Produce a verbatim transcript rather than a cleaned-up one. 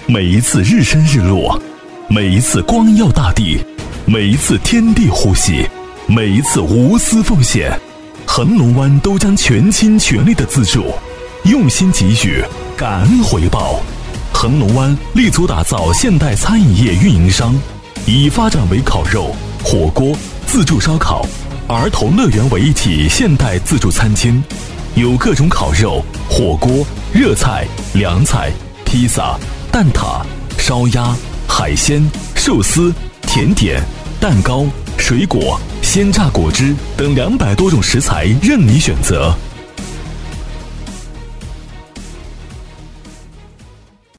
每一次日升日落，每一次光耀大地，每一次天地呼吸，每一次无私奉献，恒隆湾都将全心全力的资助，用心给予，感恩回报。恒隆湾力图打造现代餐饮业运营商，以发展为烤肉、火锅、自助烧烤、儿童乐园为一体现代自助餐厅，有各种烤肉、火锅、热菜、凉菜、披萨、蛋挞、烧鸭、海鲜、寿司、甜点、蛋糕、水果、鲜榨果汁等两百多种食材任你选择。